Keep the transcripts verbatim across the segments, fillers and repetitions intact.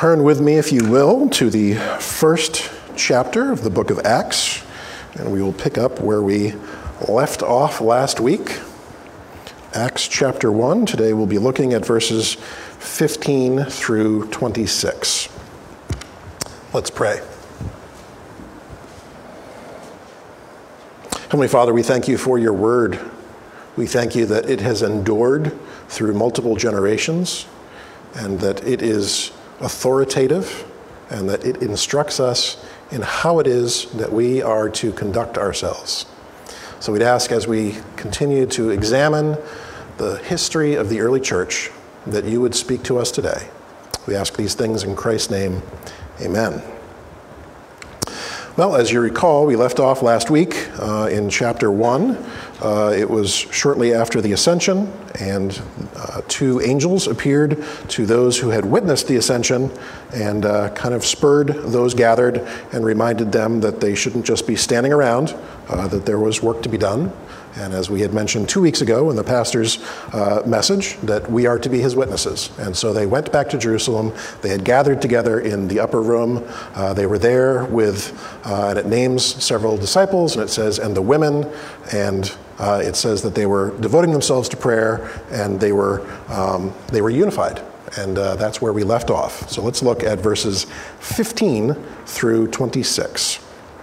turn with me, if you will, to the first chapter of the book of Acts, and we will pick up where we left off last week. Acts chapter one. Today we'll be looking at verses fifteen through twenty-six. Let's pray. Heavenly Father, we thank you for your word. We thank you that it has endured through multiple generations, and that it is authoritative, and that it instructs us in how it is that we are to conduct ourselves. So we'd ask, as we continue to examine the history of the early church, that you would speak to us today. We ask these things in Christ's name. Amen. Well, as you recall, we left off last week uh, in chapter one. Uh, it was shortly after the ascension, and uh, two angels appeared to those who had witnessed the ascension and uh, kind of spurred those gathered and reminded them that they shouldn't just be standing around, uh, that there was work to be done. And as we had mentioned two weeks ago in the pastor's uh, message, that we are to be his witnesses. And so they went back to Jerusalem. They had gathered together in the upper room. Uh, they were there with, uh, and it names several disciples, and it says, and the women, and uh, it says that they were devoting themselves to prayer, and they were, um, they were unified. And uh, that's where we left off. So let's look at verses fifteen through twenty-six.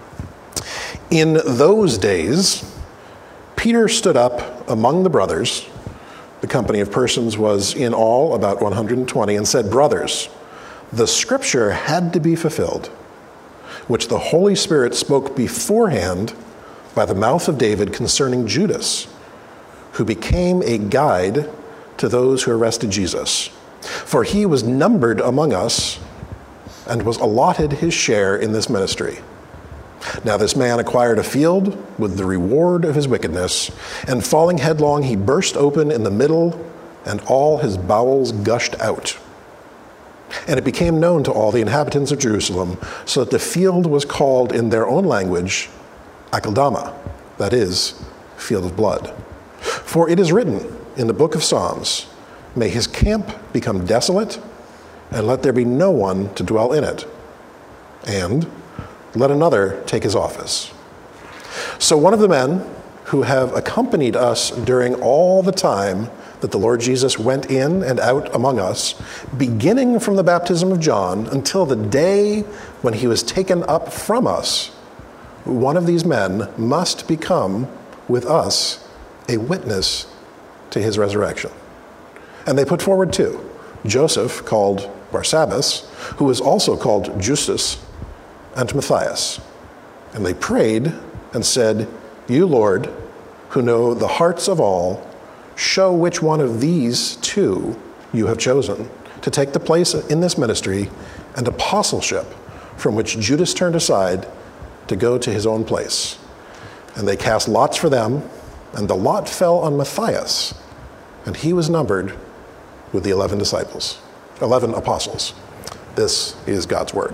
In those days, Peter stood up among the brothers, the company of persons was in all about one hundred twenty, and said, "Brothers, the scripture had to be fulfilled, which the Holy Spirit spoke beforehand by the mouth of David concerning Judas, who became a guide to those who arrested Jesus. For he was numbered among us and was allotted his share in this ministry. Now this man acquired a field with the reward of his wickedness, and falling headlong, he burst open in the middle, and all his bowels gushed out. And it became known to all the inhabitants of Jerusalem, so that the field was called in their own language Akeldama, that is, field of blood. For it is written in the book of Psalms, may his camp become desolate, and let there be no one to dwell in it. And let another take his office. So one of the men who have accompanied us during all the time that the Lord Jesus went in and out among us, beginning from the baptism of John until the day when he was taken up from us, one of these men must become with us a witness to his resurrection." And they put forward two, Joseph, called Barsabbas, who was also called Justus, and Matthias. And they prayed and said, "You, Lord, who know the hearts of all, show which one of these two you have chosen to take the place in this ministry and apostleship from which Judas turned aside to go to his own place." And they cast lots for them, and the lot fell on Matthias, and he was numbered with the eleven disciples, eleven apostles. This is God's word.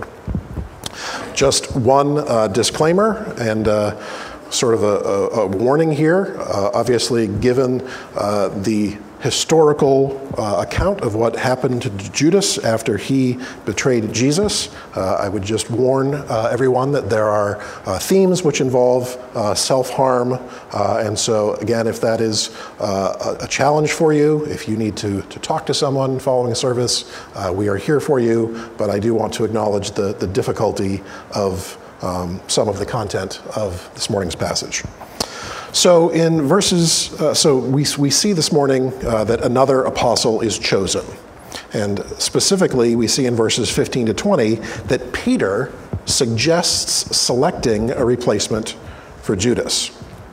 Just one uh, disclaimer and uh, sort of a, a, a warning here. Uh, obviously, given uh, the historical uh, account of what happened to Judas after he betrayed Jesus, uh, I would just warn uh, everyone that there are uh, themes which involve uh, self-harm. Uh, and so, again, if that is uh, a challenge for you, if you need to, to talk to someone following a service, uh, we are here for you. But I do want to acknowledge the, the difficulty of um, some of the content of this morning's passage. So in verses, uh, so we we see this morning uh, that another apostle is chosen. And specifically, we see in verses fifteen to twenty that Peter suggests selecting a replacement for Judas.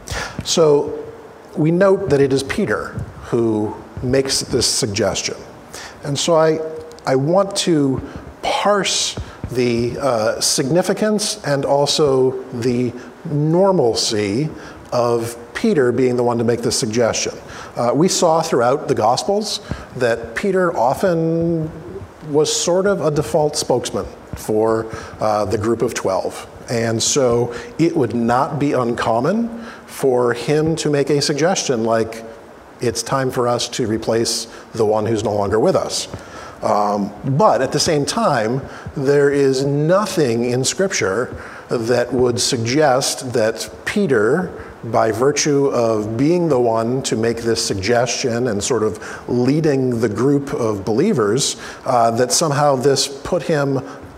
So we note that it is Peter who makes this suggestion. And so I, I want to parse the uh, significance and also the normalcy of Peter being the one to make this suggestion. Uh, we saw throughout the Gospels that Peter often was sort of a default spokesman for uh, the group of twelve. And so it would not be uncommon for him to make a suggestion like, it's time for us to replace the one who's no longer with us. Um, but at the same time, there is nothing in Scripture that would suggest that Peter, by virtue of being the one to make this suggestion and sort of leading the group of believers, uh, that somehow this put him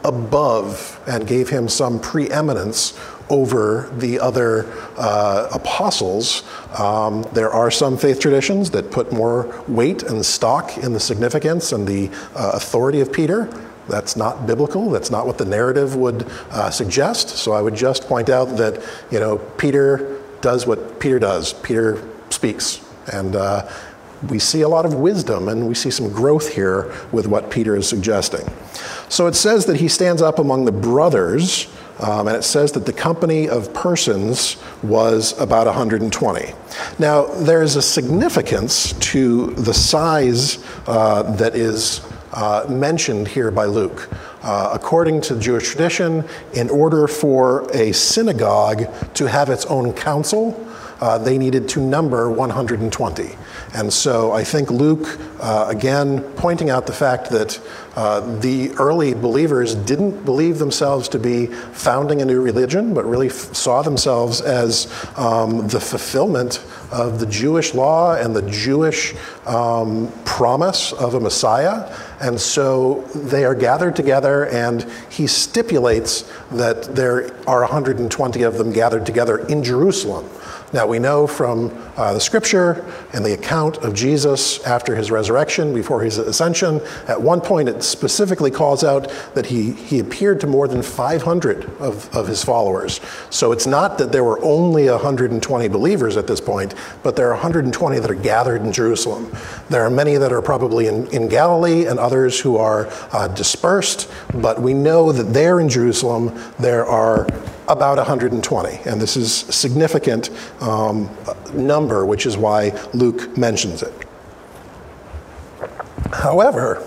above and gave him some preeminence over the other uh, apostles. Um, there are some faith traditions that put more weight and stock in the significance and the uh, authority of Peter. That's not biblical. That's not what the narrative would uh, suggest. So I would just point out that, you know, Peter does what Peter does. Peter speaks. And uh, we see a lot of wisdom, and we see some growth here with what Peter is suggesting. So it says that he stands up among the brothers, um, and it says that the company of persons was about one hundred twenty. Now, there is a significance to the size uh, that is uh, mentioned here by Luke. Uh, according to Jewish tradition, in order for a synagogue to have its own council, uh, they needed to number one hundred twenty. And so I think Luke, uh, again, pointing out the fact that uh, the early believers didn't believe themselves to be founding a new religion, but really f- saw themselves as um, the fulfillment of the Jewish law and the Jewish um, promise of a Messiah. And so they are gathered together, and he stipulates that there are one hundred twenty of them gathered together in Jerusalem. Now, we know from uh, the scripture and the account of Jesus after his resurrection, before his ascension, at one point it specifically calls out that he, he appeared to more than five hundred of, of his followers. So it's not that there were only one hundred twenty believers at this point, but there are one hundred twenty that are gathered in Jerusalem. There are many that are probably in, in Galilee and others who are uh, dispersed, but we know that there in Jerusalem there are about one hundred twenty, and this is a significant um, number, which is why Luke mentions it. However,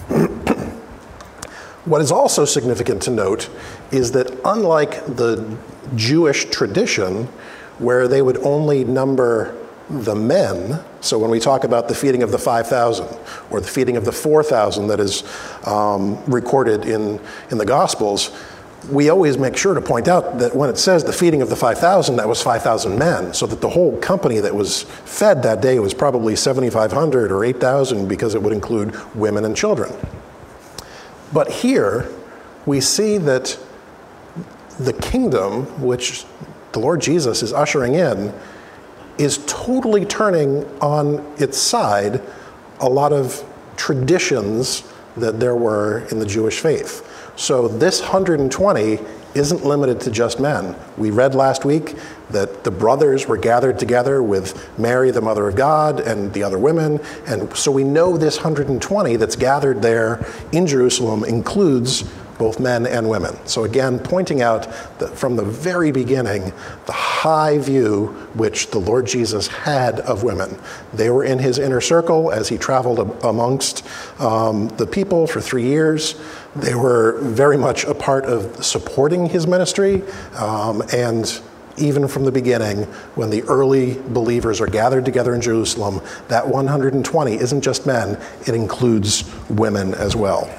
what is also significant to note is that unlike the Jewish tradition, where they would only number the men, so when we talk about the feeding of the five thousand or the feeding of the four thousand that is um, recorded in, in the Gospels, we always make sure to point out that when it says the feeding of the five thousand, that was five thousand men, so that the whole company that was fed that day was probably seventy-five hundred or eight thousand, because it would include women and children. But here, we see that the kingdom, which the Lord Jesus is ushering in, is totally turning on its side a lot of traditions that there were in the Jewish faith. So this one hundred twenty isn't limited to just men. We read last week that the brothers were gathered together with Mary, the mother of God, and the other women. And so we know this one hundred twenty that's gathered there in Jerusalem includes both men and women. So again, pointing out that from the very beginning, the high view which the Lord Jesus had of women. They were in his inner circle as he traveled amongst um, the people for three years. They were very much a part of supporting his ministry, um, and even from the beginning, when the early believers are gathered together in Jerusalem, that one hundred twenty isn't just men, it includes women as well.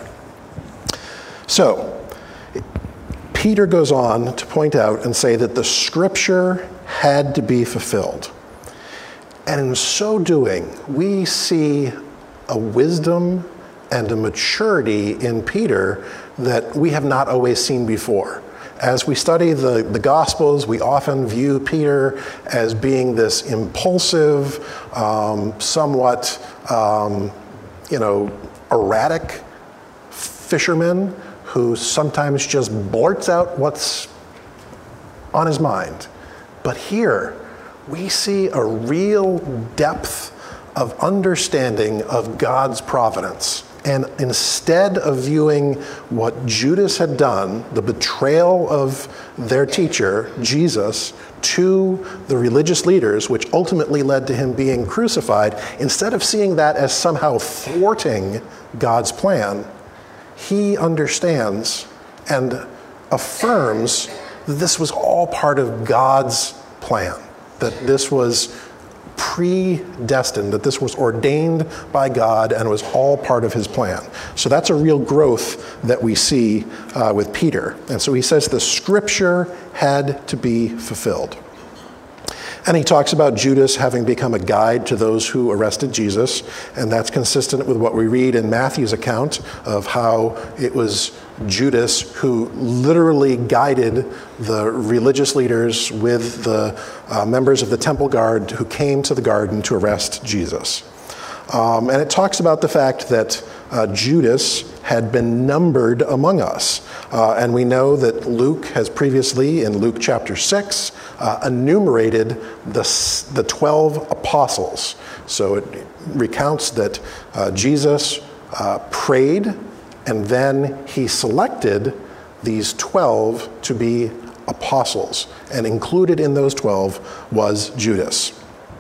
So, Peter goes on to point out and say that the scripture had to be fulfilled. And in so doing, we see a wisdom and a maturity in Peter that we have not always seen before. As we study the, the Gospels, we often view Peter as being this impulsive, um, somewhat, um, you know, erratic fisherman who sometimes just blurts out what's on his mind. But here, we see a real depth of understanding of God's providence. And instead of viewing what Judas had done, the betrayal of their teacher, Jesus, to the religious leaders, which ultimately led to him being crucified, instead of seeing that as somehow thwarting God's plan, he understands and affirms that this was all part of God's plan, that this was predestined, that this was ordained by God and was all part of his plan. So that's a real growth that we see uh, with Peter. And so he says the scripture had to be fulfilled. And he talks about Judas having become a guide to those who arrested Jesus, and that's consistent with what we read in Matthew's account of how it was Judas who literally guided the religious leaders with the uh, members of the temple guard who came to the garden to arrest Jesus. Um, and it talks about the fact that uh, Judas had been numbered among us. Uh, and we know that Luke has previously, in Luke chapter six, uh, enumerated the, the twelve apostles. So it recounts that uh, Jesus uh, prayed, and then he selected these twelve to be apostles. And included in those twelve was Judas.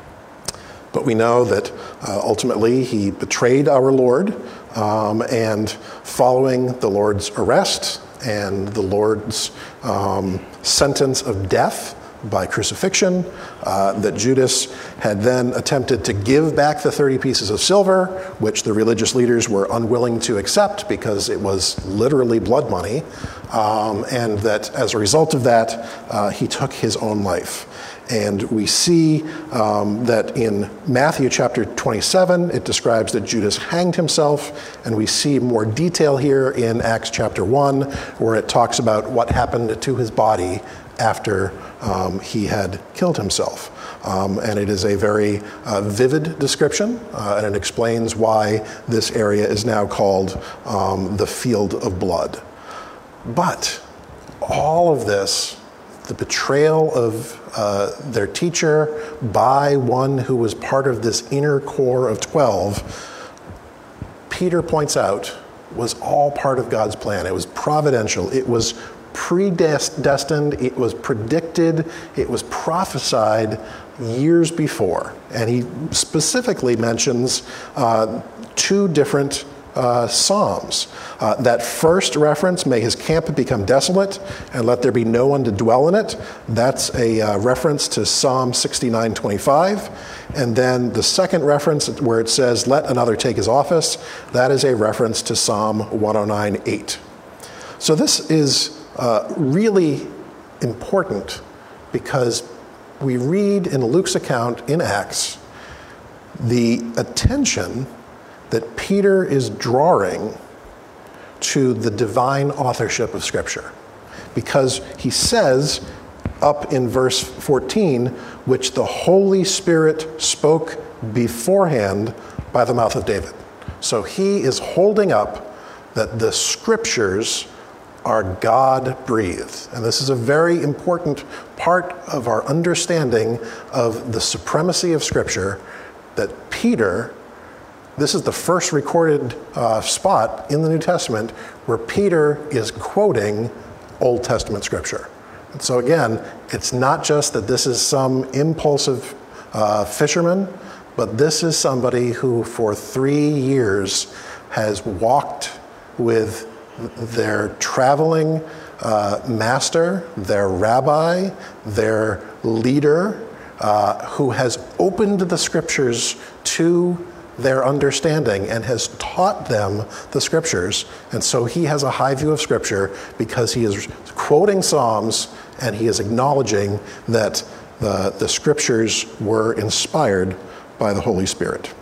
But we know that uh, ultimately he betrayed our Lord, um, and following the Lord's arrest and the Lord's um, sentence of death by crucifixion, uh, that Judas had then attempted to give back the thirty pieces of silver, which the religious leaders were unwilling to accept because it was literally blood money, um, and that as a result of that, uh, he took his own life. And we see um, that in Matthew chapter twenty-seven, it describes that Judas hanged himself, and we see more detail here in Acts chapter one, where it talks about what happened to his body after um, he had killed himself. Um, and it is a very uh, vivid description, uh, and it explains why this area is now called um, the field of blood. But all of this, the betrayal of uh, their teacher by one who was part of this inner core of twelve, Peter points out, was all part of God's plan. It was providential. It was predestined. It was predicted. It was prophesied years before. And he specifically mentions uh, two different Uh, Psalms. Uh, that first reference, may his camp become desolate and let there be no one to dwell in it, that's a uh, reference to Psalm sixty-nine twenty-five. And then the second reference where it says, let another take his office, that is a reference to Psalm one oh nine eight. So this is uh, really important because we read in Luke's account in Acts the attention that Peter is drawing to the divine authorship of Scripture. Because he says up in verse fourteen, which the Holy Spirit spoke beforehand by the mouth of David. So he is holding up that the Scriptures are God-breathed. And this is a very important part of our understanding of the supremacy of Scripture, that Peter, this is the first recorded uh, spot in the New Testament where Peter is quoting Old Testament Scripture. And so again, it's not just that this is some impulsive uh, fisherman, but this is somebody who for three years has walked with their traveling uh, master, their rabbi, their leader, uh, who has opened the Scriptures to their understanding and has taught them the Scriptures. And so he has a high view of Scripture because he is quoting Psalms and he is acknowledging that the, the Scriptures were inspired by the Holy Spirit.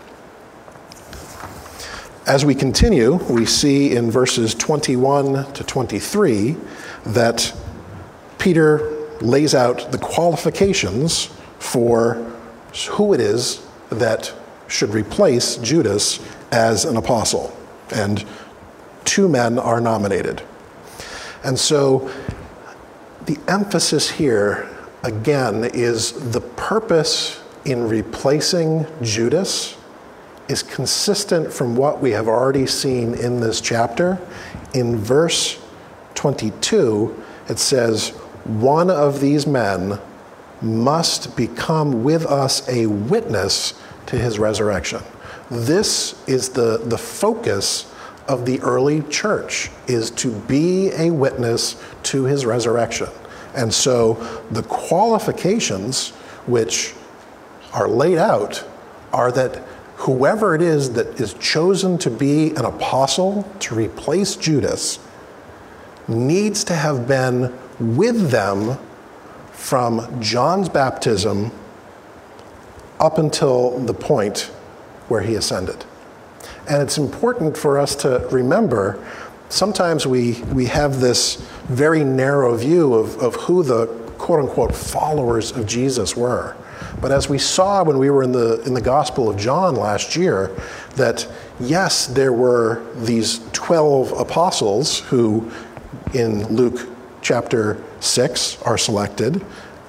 As we continue, we see in verses twenty-one to twenty-three that Peter lays out the qualifications for who it is that should replace Judas as an apostle. And two men are nominated. And so the emphasis here, again, is the purpose in replacing Judas is consistent from what we have already seen in this chapter. In verse twenty-two, it says, one of these men must become with us a witness to his resurrection. This is the, the focus of the early church, is to be a witness to his resurrection. And so the qualifications which are laid out are that whoever it is that is chosen to be an apostle to replace Judas needs to have been with them from John's baptism up until the point where he ascended. And it's important for us to remember, sometimes we, we have this very narrow view of, of who the quote-unquote followers of Jesus were. But as we saw when we were in the, in the Gospel of John last year, that yes, there were these twelve apostles who in Luke chapter six are selected.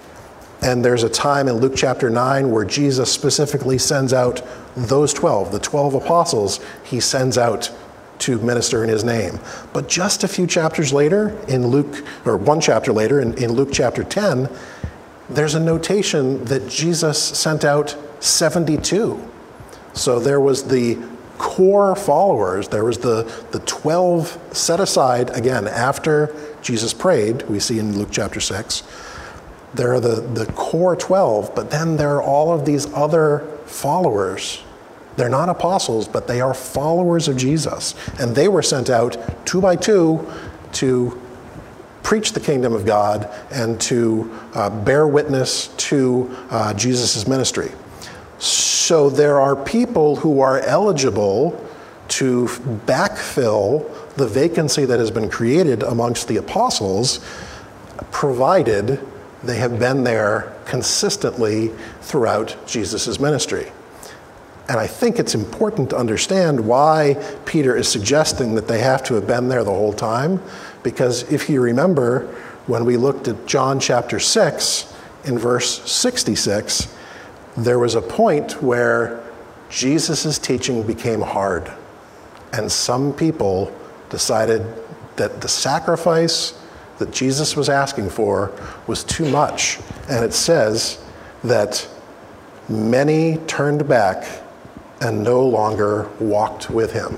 And there's a time in Luke chapter nine where Jesus specifically sends out those twelve, the twelve apostles, he sends out to minister in his name. But just a few chapters later in Luke, or one chapter later in, in Luke chapter ten, there's a notation that Jesus sent out seventy-two. So there was the core followers, there was the, the twelve set aside, again, after Jesus prayed, we see in Luke chapter six. There are the, the core twelve, but then there are all of these other followers. They're not apostles, but they are followers of Jesus. And they were sent out two by two to preach the kingdom of God and to uh, bear witness to uh, Jesus' ministry. So there are people who are eligible to backfill the vacancy that has been created amongst the apostles, provided they have been there consistently throughout Jesus' ministry. And I think it's important to understand why Peter is suggesting that they have to have been there the whole time, because if you remember, when we looked at John chapter six, in verse sixty-six, there was a point where Jesus' teaching became hard, and some people decided that the sacrifice that Jesus was asking for was too much. And it says that many turned back and no longer walked with him.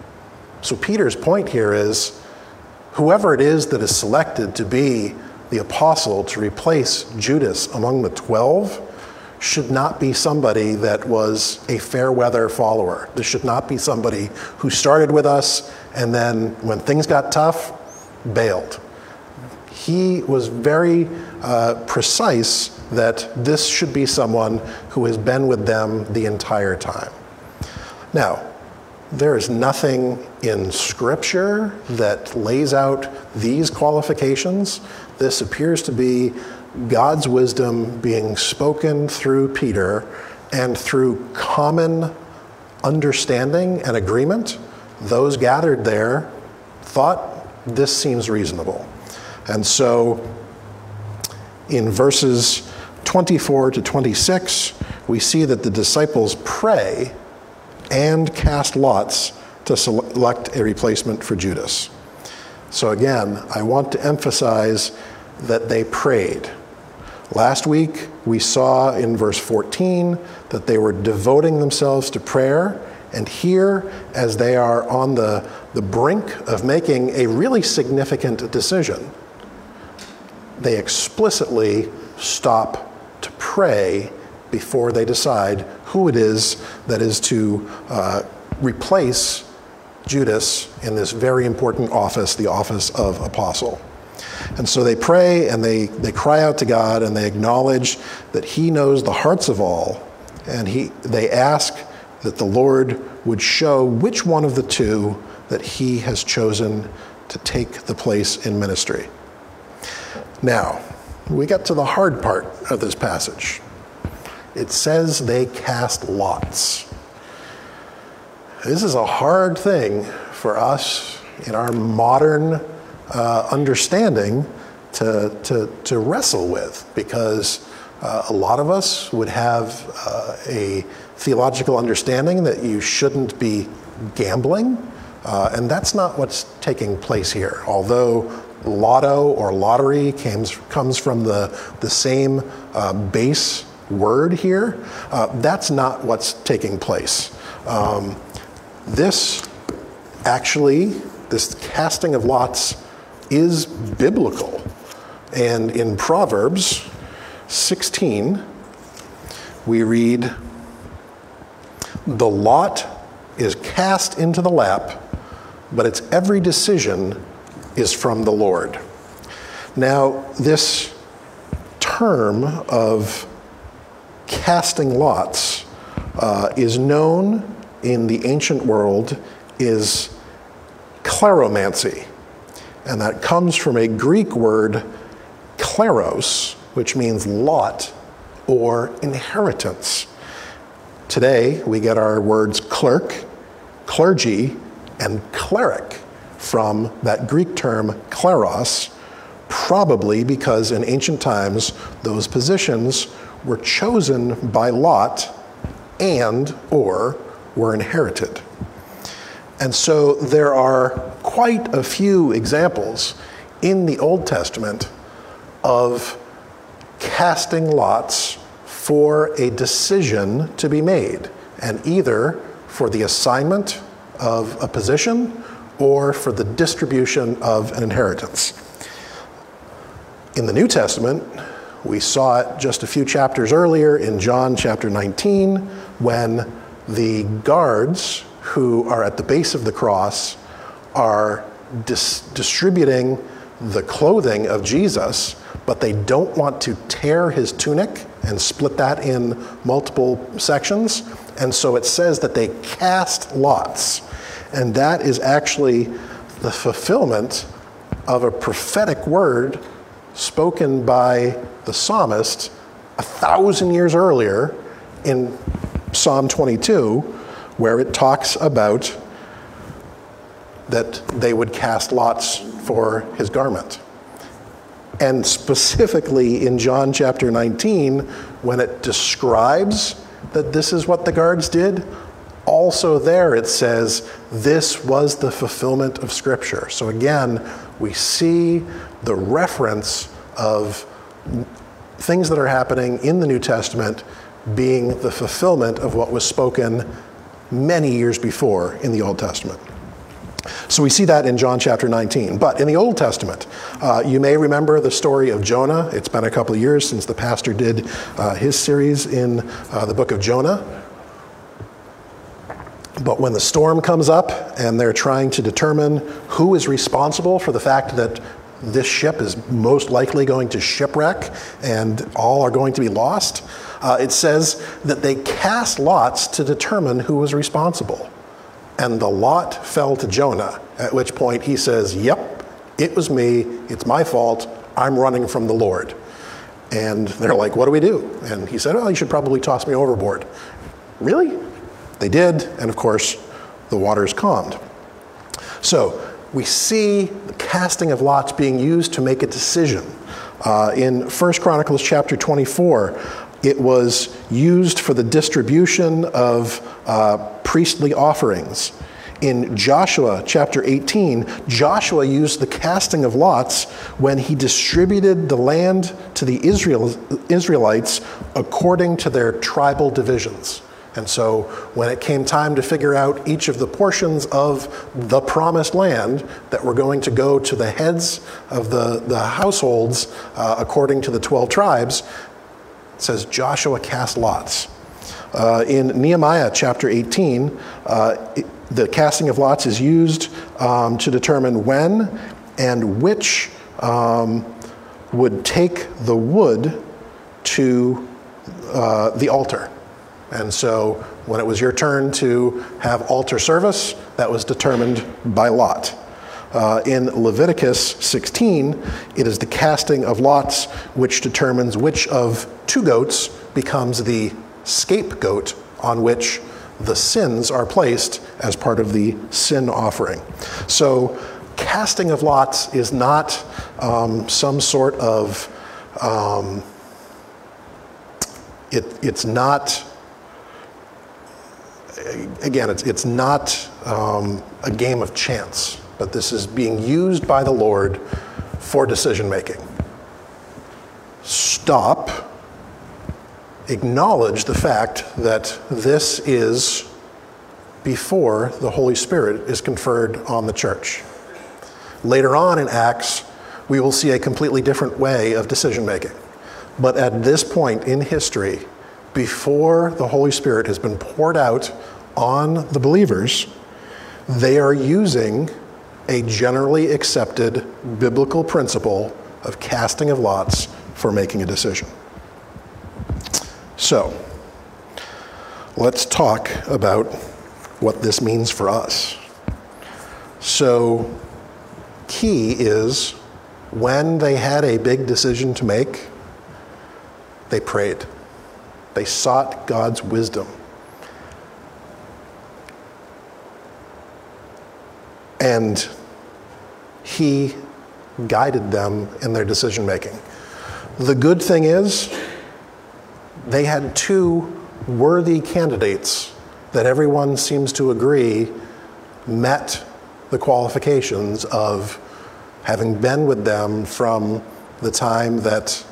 So Peter's point here is, whoever it is that is selected to be the apostle to replace Judas among the twelve should not be somebody that was a fair weather follower. This should not be somebody who started with us and then when things got tough, bailed. He was very uh, precise that this should be someone who has been with them the entire time. Now, there is nothing in Scripture that lays out these qualifications. This appears to be God's wisdom being spoken through Peter, and through common understanding and agreement, those gathered there thought this seems reasonable. And so in verses twenty-four to twenty-six, we see that the disciples pray and cast lots to select a replacement for Judas. So again, I want to emphasize that they prayed. Last week, we saw in verse fourteen that they were devoting themselves to prayer. And here, as they are on the, the brink of making a really significant decision, they explicitly stop to pray before they decide who it is that is to uh, replace Judas in this very important office, the office of apostle. And so they pray and they, they cry out to God and they acknowledge that he knows the hearts of all. And he, they ask that the Lord would show which one of the two that he has chosen to take the place in ministry. Now, we get to the hard part of this passage. It says they cast lots. This is a hard thing for us in our modern uh, understanding to, to, to wrestle with, because uh, a lot of us would have uh, a theological understanding that you shouldn't be gambling, uh, and that's not what's taking place here. Although lotto or lottery comes, comes from the, the same uh, base word here, uh, that's not what's taking place. Um, this actually, this casting of lots is biblical. And in Proverbs sixteen, we read, "The lot is cast into the lap, but its every decision is from the Lord." Now, this term of casting lots uh, is known in the ancient world is kleromancy. And that comes from a Greek word, kleros, which means lot or inheritance. Today, we get our words clerk, clergy, and cleric from that Greek term kleros, probably because in ancient times, those positions were chosen by lot and or were inherited. And so there are quite a few examples in the Old Testament of casting lots for a decision to be made, and either for the assignment of a position or for the distribution of an inheritance. In the New Testament, we saw it just a few chapters earlier in John chapter nineteen, when the guards who are at the base of the cross are dis- distributing the clothing of Jesus, but they don't want to tear his tunic and split that in multiple sections. And so it says that they cast lots. And that is actually the fulfillment of a prophetic word spoken by the psalmist a thousand years earlier in Psalm twenty-two, where it talks about that they would cast lots for his garment. And specifically in John chapter nineteen, when it describes that this is what the guards did, also there it says this was the fulfillment of Scripture. So again, we see the reference of things that are happening in the New Testament being the fulfillment of what was spoken many years before in the Old Testament. So we see that in John chapter nineteen. But in the Old Testament, uh, you may remember the story of Jonah. It's been a couple of years since the pastor did uh, his series in uh, the book of Jonah. But when the storm comes up and they're trying to determine who is responsible for the fact that this ship is most likely going to shipwreck and all are going to be lost, uh, it says that they cast lots to determine who was responsible. And the lot fell to Jonah, at which point he says, yep, it was me, it's my fault, I'm running from the Lord. And they're like, what do we do? And he said, well, you should probably toss me overboard. Really? They did, and of course, the waters calmed. So we see the casting of lots being used to make a decision. Uh, in First Chronicles chapter twenty-four, it was used for the distribution of uh, priestly offerings. In Joshua chapter eighteen, Joshua used the casting of lots when he distributed the land to the Israel, Israelites according to their tribal divisions. And so when it came time to figure out each of the portions of the promised land that were going to go to the heads of the, the households uh, according to the twelve tribes, it says Joshua cast lots. Uh, in Nehemiah chapter eighteen, uh, it, the casting of lots is used um, to determine when and which um, would take the wood to uh, the altar. And so when it was your turn to have altar service, that was determined by lot. Uh, in Leviticus sixteen, it is the casting of lots which determines which of two goats becomes the scapegoat on which the sins are placed as part of the sin offering. So casting of lots is not um, some sort of, um, it, it's not, again, it's, it's not um, a game of chance, but this is being used by the Lord for decision making. Stop. Acknowledge the fact that this is before the Holy Spirit is conferred on the church. Later on in Acts, we will see a completely different way of decision making. But at this point in history, before the Holy Spirit has been poured out on the believers, they are using a generally accepted biblical principle of casting of lots for making a decision. So, let's talk about what this means for us. So, key is when they had a big decision to make, they prayed. They sought God's wisdom. And he guided them in their decision making. The good thing is, they had two worthy candidates that everyone seems to agree met the qualifications of having been with them from the time that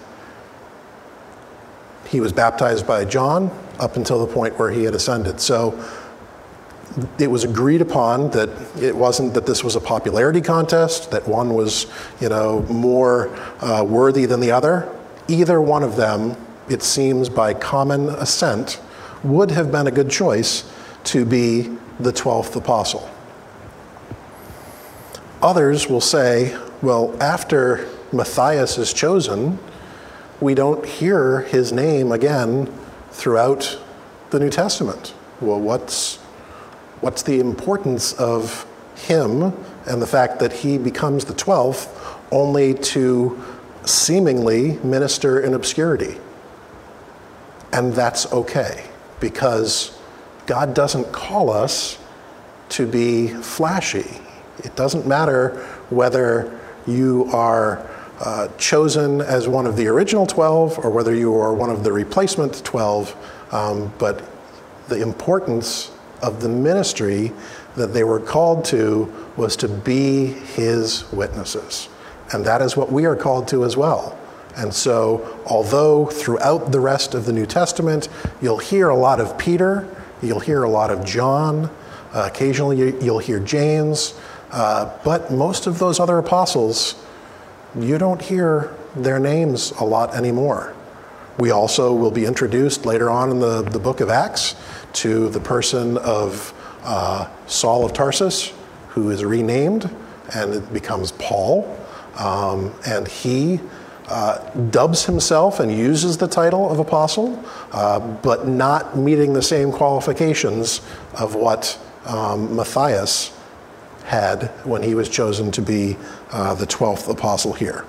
he was baptized by John up until the point where he had ascended. So it was agreed upon that it wasn't that this was a popularity contest, that one was, you know, more uh, worthy than the other. Either one of them, it seems by common assent, would have been a good choice to be the twelfth apostle. Others will say, well, after Matthias is chosen, we don't hear his name again throughout the New Testament. Well, what's what's the importance of him and the fact that he becomes the twelfth only to seemingly minister in obscurity? And that's okay, because God doesn't call us to be flashy. It doesn't matter whether you are uh, chosen as one of the original twelve or whether you are one of the replacement twelve, um, but the importance of the ministry that they were called to was to be his witnesses. And that is what we are called to as well. And so, although throughout the rest of the New Testament, you'll hear a lot of Peter, you'll hear a lot of John, uh, occasionally you'll hear James, uh, but most of those other apostles, you don't hear their names a lot anymore. We also will be introduced later on in the, the book of Acts to the person of uh, Saul of Tarsus, who is renamed, and it becomes Paul. Um, and he uh, dubs himself and uses the title of apostle, uh, but not meeting the same qualifications of what um, Matthias had when he was chosen to be uh, the twelfth apostle here.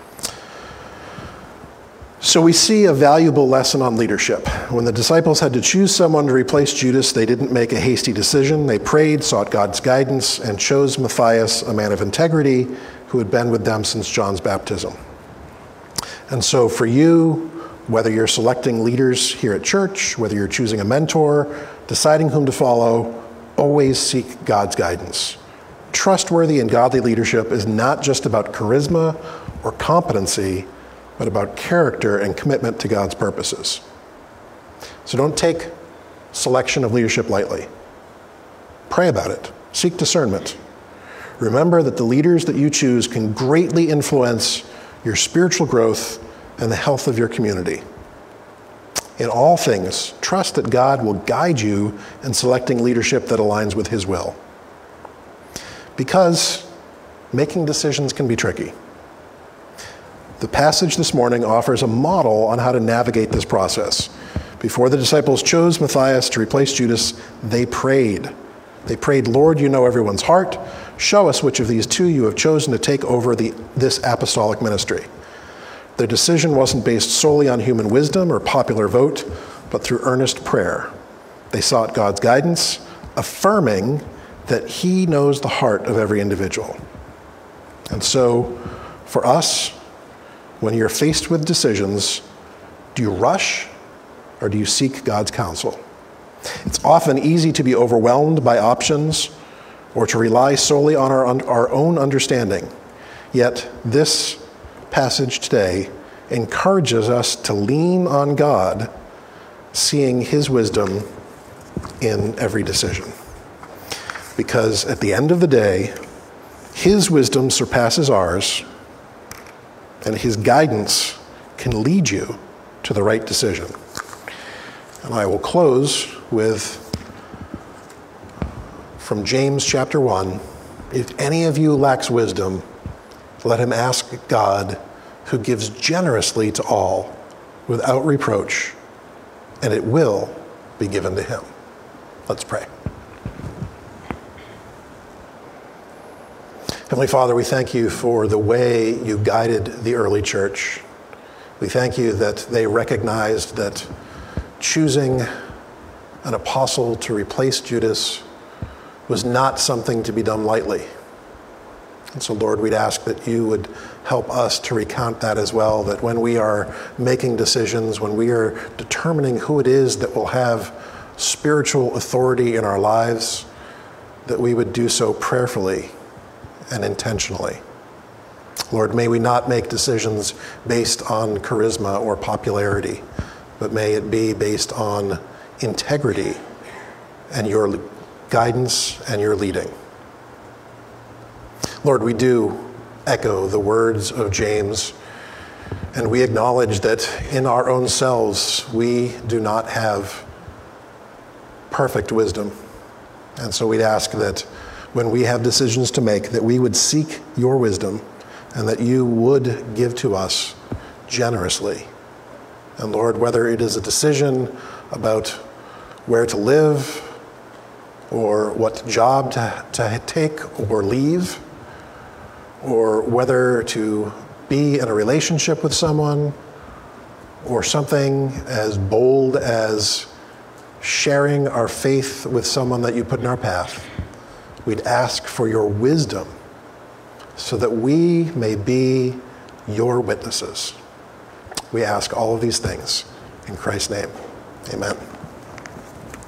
So we see a valuable lesson on leadership. When the disciples had to choose someone to replace Judas, they didn't make a hasty decision. They prayed, sought God's guidance, and chose Matthias, a man of integrity, who had been with them since John's baptism. And so for you, whether you're selecting leaders here at church, whether you're choosing a mentor, deciding whom to follow, always seek God's guidance. Trustworthy and godly leadership is not just about charisma or competency, but about character and commitment to God's purposes. So don't take selection of leadership lightly. Pray about it. Seek discernment. Remember that the leaders that you choose can greatly influence your spiritual growth and the health of your community. In all things, trust that God will guide you in selecting leadership that aligns with his will. Because making decisions can be tricky. The passage this morning offers a model on how to navigate this process. Before the disciples chose Matthias to replace Judas, they prayed. They prayed, Lord, you know everyone's heart. Show us which of these two you have chosen to take over the, this apostolic ministry. Their decision wasn't based solely on human wisdom or popular vote, but through earnest prayer. They sought God's guidance, affirming that he knows the heart of every individual. And so, for us, when you're faced with decisions, do you rush or do you seek God's counsel? It's often easy to be overwhelmed by options or to rely solely on our, our own understanding. Yet this passage today encourages us to lean on God, seeing his wisdom in every decision. Because at the end of the day, his wisdom surpasses ours, and his guidance can lead you to the right decision. And I will close with, from James chapter one, if any of you lacks wisdom, let him ask God, who gives generously to all, without reproach, and it will be given to him. Let's pray. Heavenly Father, we thank you for the way you guided the early church. We thank you that they recognized that choosing an apostle to replace Judas was not something to be done lightly. And so, Lord, we'd ask that you would help us to recount that as well, that when we are making decisions, when we are determining who it is that will have spiritual authority in our lives, that we would do so prayerfully and intentionally. Lord, may we not make decisions based on charisma or popularity, but may it be based on integrity and your guidance and your leading. Lord, we do echo the words of James, and we acknowledge that in our own selves we do not have perfect wisdom. And so we'd ask that when we have decisions to make, that we would seek your wisdom and that you would give to us generously. And Lord, whether it is a decision about where to live or what job to, to take or leave, or whether to be in a relationship with someone, or something as bold as sharing our faith with someone that you put in our path, we'd ask for your wisdom so that we may be your witnesses. We ask all of these things in Christ's name. Amen.